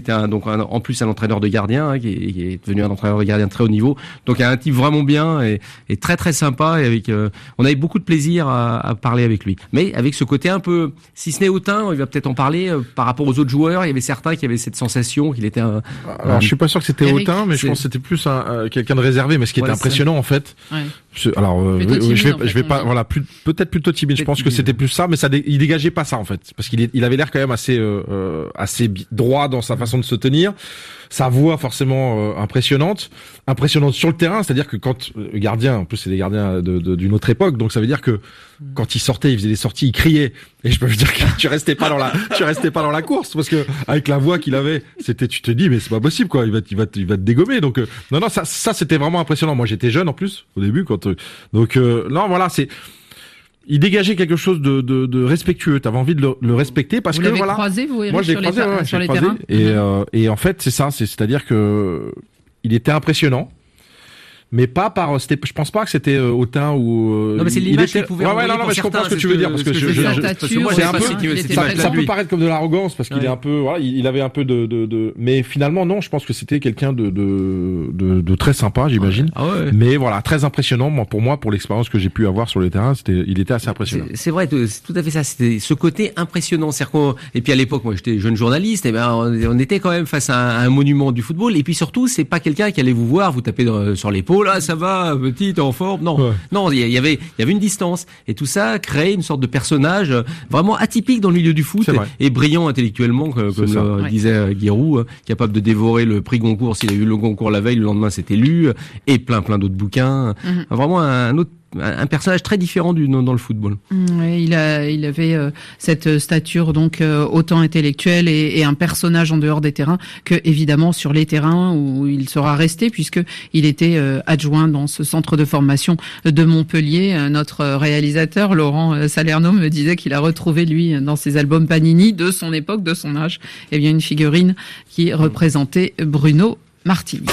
était en plus un entraîneur de gardien, qui est devenu un entraîneur de gardien de très haut niveau. Donc un type vraiment bien et très très sympa, et on avait beaucoup de plaisir à parler avec lui. Mais avec ce côté un peu, si ce n'est hautain, il va peut-être en parler, par rapport aux autres joueurs, il y avait certains qui avaient cette sensation qu'il était Alors je suis pas sûr que c'était hautain, mais je pense que c'était plus quelqu'un de réservé, mais ce qui était impressionnant en fait. Ouais. Alors je vais pas, voilà, peut-être plutôt timide. Je pense que c'était plus ça, mais il dégageait pas ça en fait, parce qu'il avait l'air quand même assez droit dans sa façon de se tenir. Sa voix forcément impressionnante sur le terrain, c'est-à-dire que quand le gardien, en plus c'est des gardiens d'une autre époque, donc ça veut dire que quand il sortait, il faisait des sorties, il criait, et je peux vous dire que tu restais pas dans la course, parce que avec la voix qu'il avait, tu te dis mais c'est pas possible quoi, il va te dégommer. Donc non ça c'était vraiment impressionnant. Moi j'étais jeune en plus au début non voilà, il dégageait quelque chose de respectueux. T'avais envie de le respecter parce que voilà. Croisé, vous, Eric, moi je l'ai croisé sur les terrains. Et en fait c'est ça, c'est-à-dire que il était impressionnant. Mais pas par, je pense pas que c'était hautain ou. Non mais c'est l'image qu'il pouvait envoyer pour mais je comprends ce que tu veux dire, parce que ça peut paraître comme de l'arrogance, parce qu'il est un peu, voilà, il avait un peu mais finalement non, je pense que c'était quelqu'un de très sympa, j'imagine. Ah ouais. Mais voilà, très impressionnant, pour l'expérience que j'ai pu avoir sur le terrain, il était assez impressionnant. C'est vrai, c'est tout à fait ça, c'était ce côté impressionnant, et puis à l'époque, moi j'étais jeune journaliste, et ben on était quand même face à un monument du football, et puis surtout, c'est pas quelqu'un qui allait vous voir, vous taper sur l'épaule. Là, ça va, petit, t'es en forme. Non, il y avait une distance. Et tout ça créait une sorte de personnage vraiment atypique dans le milieu du foot et brillant intellectuellement, comme le disait Giroud, capable de dévorer le prix Goncourt. S'il a eu le Goncourt la veille, le lendemain c'était lu, et plein d'autres bouquins. Vraiment un personnage très différent dans le football. Ouais, il avait cette stature donc autant intellectuelle et un personnage en dehors des terrains que évidemment sur les terrains où il sera resté, puisque il était adjoint dans ce centre de formation de Montpellier. Notre réalisateur Laurent Salerno me disait qu'il a retrouvé lui dans ses albums Panini de son époque, de son âge, une figurine qui représentait Bruno Martini.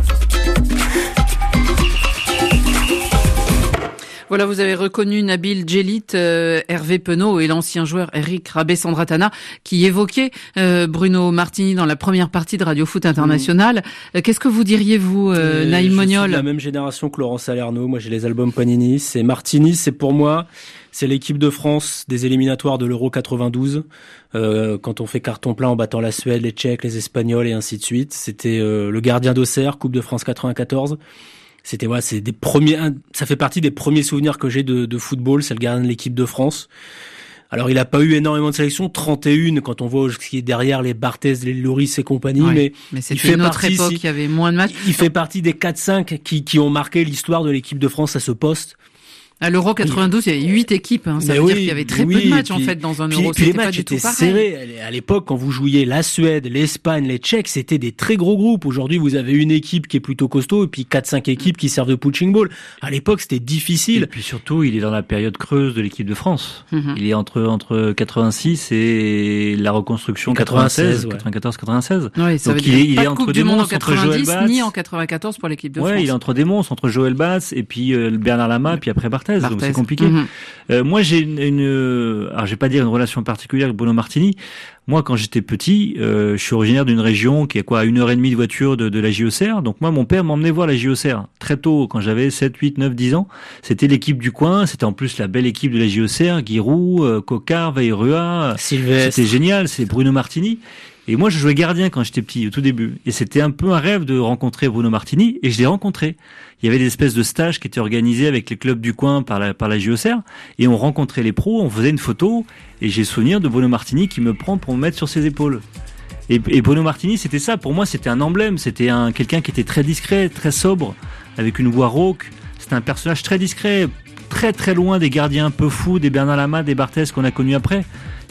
Voilà, vous avez reconnu Nabil Djellit, Hervé Penaud et l'ancien joueur Eric Rabé-Sandratana qui évoquait Bruno Martini dans la première partie de Radio Foot International. Qu'est-ce que vous diriez, vous, Naïm Moniol? Je suis de la même génération que Laurent Salerno. Moi, j'ai les albums Panini. C'est Martini, c'est pour moi, c'est l'équipe de France des éliminatoires de l'Euro 92. Quand on fait carton plein en battant la Suède, les Tchèques, les Espagnols et ainsi de suite. C'était le gardien d'Auxerre, Coupe de France 94. C'était c'est des premiers, ça fait partie des premiers souvenirs que j'ai de football, c'est le gardien de l'équipe de France. Alors il a pas eu énormément de sélections, 31 quand on voit ce qui est derrière les Barthez, les Lloris et compagnie, mais c'était une autre époque, il y avait moins de matchs. Il fait partie des 4-5 qui ont marqué l'histoire de l'équipe de France à ce poste. À l'Euro 92, il y avait 8 équipes. Ça veut dire qu'il y avait très peu de matchs en fait dans un Euro. Puis les matchs étaient serrés. À l'époque, quand vous jouiez la Suède, l'Espagne, les Tchèques, c'était des très gros groupes. Aujourd'hui, vous avez une équipe qui est plutôt costaud et puis 4-5 équipes qui servent de punching ball. À l'époque, c'était difficile. Et puis surtout, il est dans la période creuse de l'équipe de France. Il est entre 86 et la reconstruction 94-96. Oui, ça veut dire il est entre des monstres, entre Joël Batz, ni en 94 pour l'équipe de France. Il est entre des monstres, entre Joël Batz et puis Bernard Lama, puis après Barthez. Donc c'est compliqué. Moi, j'ai alors je vais pas dire une relation particulière avec Bruno Martini. Moi, quand j'étais petit, je suis originaire d'une région qui est à 1h30 de voiture de la JOCR. Donc moi, mon père m'emmenait voir la JOCR très tôt, quand j'avais 7, 8, 9, 10 ans. C'était l'équipe du coin. C'était en plus la belle équipe de la JOCR, Giroud, Cocard, Veillerua, Sylvestre. C'était génial. C'est Bruno Martini. Et moi, je jouais gardien quand j'étais petit, au tout début. Et c'était un peu un rêve de rencontrer Bruno Martini. Et je l'ai rencontré. Il y avait des espèces de stages qui étaient organisés avec les clubs du coin par la JOCR. Et on rencontrait les pros, on faisait une photo. Et j'ai souvenir de Bruno Martini qui me prend pour me mettre sur ses épaules. Et Bruno Martini, c'était ça. Pour moi, c'était un emblème. C'était quelqu'un qui était très discret, très sobre, avec une voix rauque. C'était un personnage très discret, très très loin des gardiens un peu fous, des Bernard Lama, des Barthez qu'on a connus après.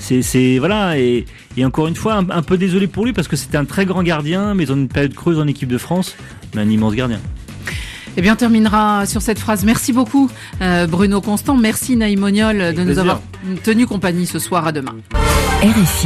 Voilà, et encore une fois, un peu désolé pour lui parce que c'était un très grand gardien, mais dans une période creuse en équipe de France, mais un immense gardien. Eh bien, on terminera sur cette phrase. Merci beaucoup, Bruno Constant. Merci, Naïm Moniol, de nous avoir tenu compagnie ce soir. À demain. RFI.